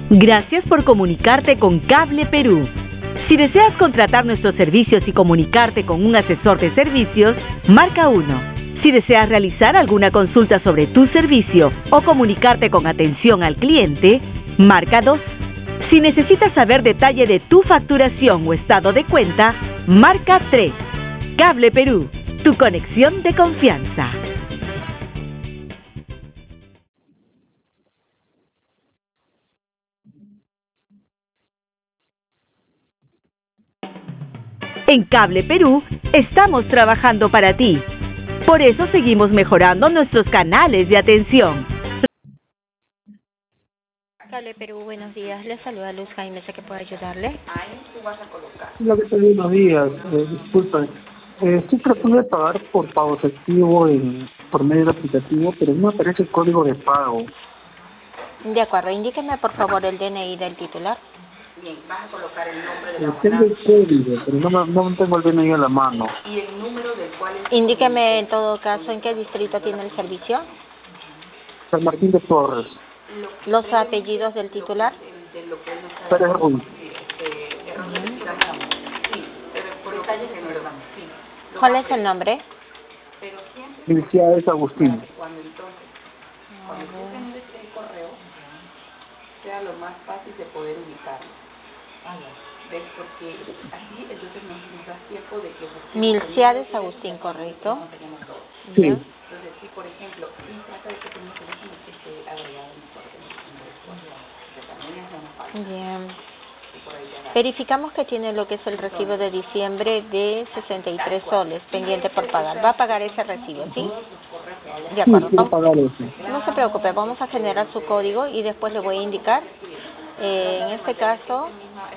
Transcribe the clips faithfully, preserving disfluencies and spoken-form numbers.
Gracias por comunicarte con Cable Perú. Si deseas contratar nuestros servicios y comunicarte con un asesor de servicios, marca uno. Si deseas realizar alguna consulta sobre tu servicio o comunicarte con atención al cliente, marca dos. Si necesitas saber detalle de tu facturación o estado de cuenta, marca tres. Cable Perú, tu conexión de confianza. En Cable Perú estamos trabajando para ti. Por eso seguimos mejorando nuestros canales de atención. Cable Perú, buenos días. Les saluda Luz Jaime, sé que puedo ayudarle. Hola, ¿qué tal? Buenos días. Eh, disculpen. Eh, estoy tratando de pagar por pago efectivo en, por medio del aplicativo, pero no me aparece el código de pago. De acuerdo, indíqueme por favor el D N I del titular. Bien, vas a colocar el nombre de la Eh, tengo el código, pero no, me, no tengo el D N I a la mano. y el número del cual es... Indíqueme en todo caso en qué distrito tiene el servicio. San Martín de Torres. Los apellidos del titular. Pérez Ruiz. ¿Cuál es el nombre? Felicidades, Agustín. Cuando entonces, cuando tú tengas el correo, sea lo más fácil de poder ubicarlo. ¿Ves? Porque así entonces nos, nos da tiempo de que... Milciades Agustín, ¿correcto? Sí. Bien. Entonces, si por ejemplo, y trata de que tu teléfono esté agregado en el correo, que también es más fácil. Bien. Y por ahí ya va. Verificamos que tiene lo que es el recibo de diciembre de sesenta y tres soles pendiente por pagar. Va a pagar ese recibo, ¿sí? De Sí, acuerdo. quiero pagar eso. No se preocupe, vamos a generar su código y después le voy a indicar, eh, en este caso,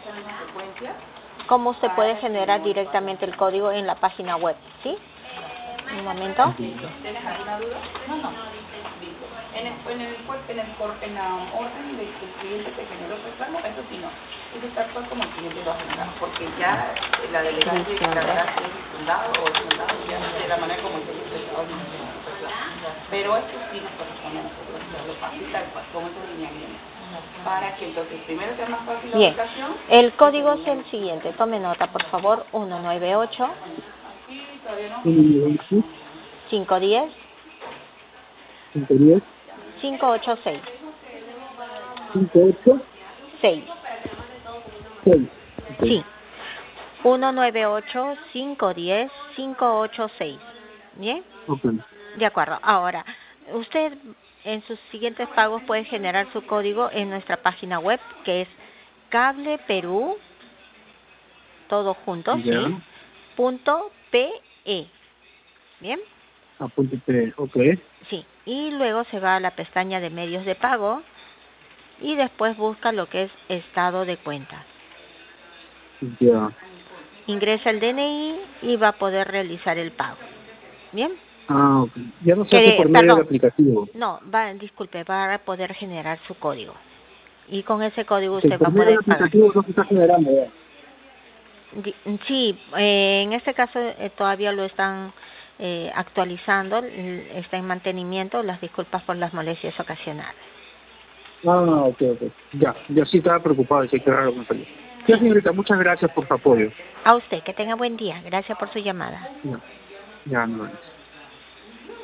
cómo usted puede generar directamente el código en la página web, ¿sí? Un momento. ¿Tienes alguna duda? No, no. Listo. En el, en el, en el, en la orden del cliente que generó su reclamo, eso sí no. Eso está actual como el cliente lo ha generado, porque ya la delegación de encargará si es fundado o es fundado, ya de la manera como el cliente lo ha generado. Pero esto sí nos corresponde a nosotros hacerlo fácil, tal cual, con esos lineamientos. Para que entonces primero sea más fácil la Bien, aplicación. el código es el siguiente, tome nota por favor, uno nueve ocho, cinco uno cero, cinco diez, cinco ocho seis, cinco ocho seis. seis. Sí, uno nueve ocho, cinco uno cero, cinco ocho seis. ¿Bien? Ok. De acuerdo. Ahora, usted en sus siguientes pagos puede generar su código en nuestra página web, que es Cable Perú, todo junto, Ya. ¿sí? Punto P E. ¿Bien? Apúntete, ok. Sí. Y luego se va a la pestaña de medios de pago y después busca lo que es estado de cuenta. Ya. Ingresa el D N I y va a poder realizar el pago. ¿Bien? Ah, ok. Ya no se Que, hace por medio perdón, del aplicativo. No, va, disculpe, va a poder generar su código. Y con ese código Sí, usted va por a medio del poder pagar. aplicativo no se está generando ya. Di- Sí, eh, en este caso eh, todavía lo están eh, actualizando, l- está en mantenimiento. Las disculpas por las molestias ocasionadas. Ah, ok, ok. Ya, yo sí estaba preocupado, sí, qué raro me salió. Ya, señorita, muchas gracias por su apoyo. A usted, que tenga buen día. Gracias por su llamada. Ya, ya, no.